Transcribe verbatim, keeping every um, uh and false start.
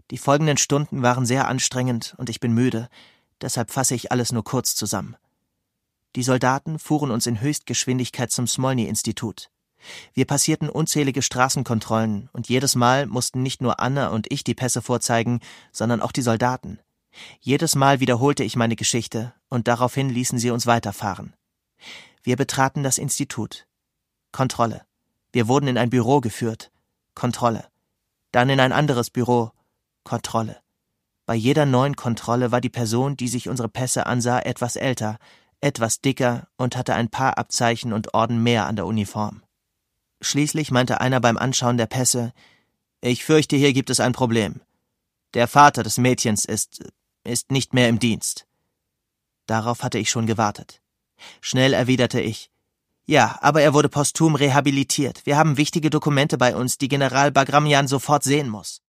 Die folgenden Stunden waren sehr anstrengend und ich bin müde, deshalb fasse ich alles nur kurz zusammen. Die Soldaten fuhren uns in Höchstgeschwindigkeit zum Smolny-Institut. Wir passierten unzählige Straßenkontrollen und jedes Mal mussten nicht nur Anna und ich die Pässe vorzeigen, sondern auch die Soldaten. Jedes Mal wiederholte ich meine Geschichte und daraufhin ließen sie uns weiterfahren. Wir betraten das Institut. Kontrolle. Wir wurden in ein Büro geführt. Kontrolle. Dann in ein anderes Büro. Kontrolle. Bei jeder neuen Kontrolle war die Person, die sich unsere Pässe ansah, etwas älter, etwas dicker und hatte ein paar Abzeichen und Orden mehr an der Uniform. Schließlich meinte einer beim Anschauen der Pässe: »Ich fürchte, hier gibt es ein Problem. Der Vater des Mädchens ist, ist nicht mehr im Dienst.« Darauf hatte ich schon gewartet. Schnell erwiderte ich: »Ja, aber er wurde posthum rehabilitiert. Wir haben wichtige Dokumente bei uns, die General Bagramyan sofort sehen muss.«